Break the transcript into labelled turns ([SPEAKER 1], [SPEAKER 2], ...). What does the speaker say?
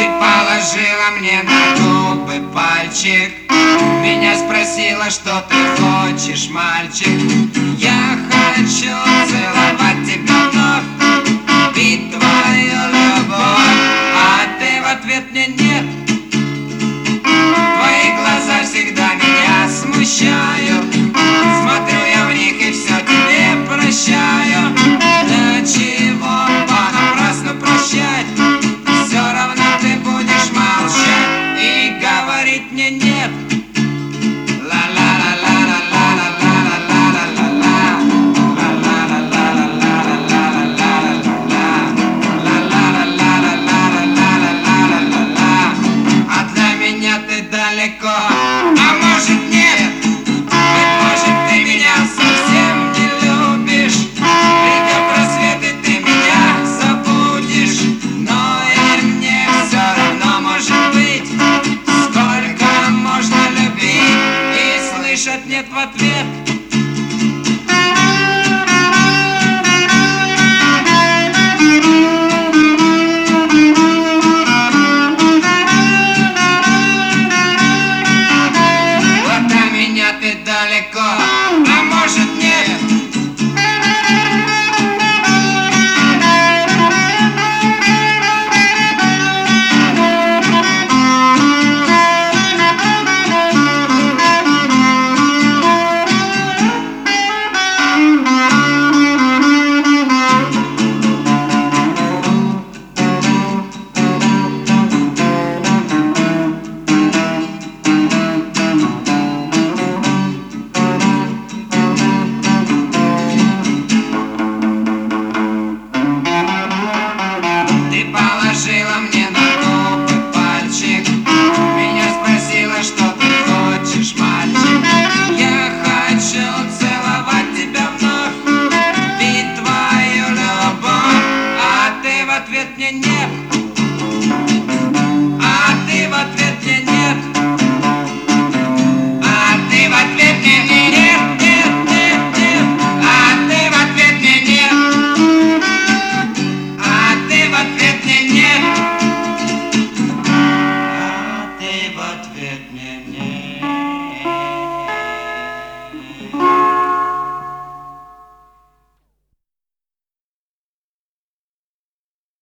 [SPEAKER 1] положила мне на губы пальчик, меня спросила, что ты хочешь, мальчик. Я хочу целовать тебя вновь, пить твою любовь, а ты в ответ мне нет. Твои глаза всегда меня смущают, смотрю я в них и все тебе прощаю. Для чего понапрасну прощать? Все равно ты будешь молчать и говорить мне нет. А для меня ты далеко, а может нет. Быть может, ты меня совсем не любишь. Придет рассвет и ты меня забудешь. Но и мне все равно, может быть, сколько можно любить и слышать нет в ответ. Вот до меня ты далеко, а может нет. Ты положила мне на губы пальчик, меня спросила, что ты хочешь, мальчик. Я хочу целовать тебя вновь, пить твою любовь, а ты в ответ мне нет. А ты в ответ мне нет. А ты в ответ мне нет, нет, нет, нет. А ты в ответ мне нет. А ты в ответ мне нет. А ты в ответ мне нет.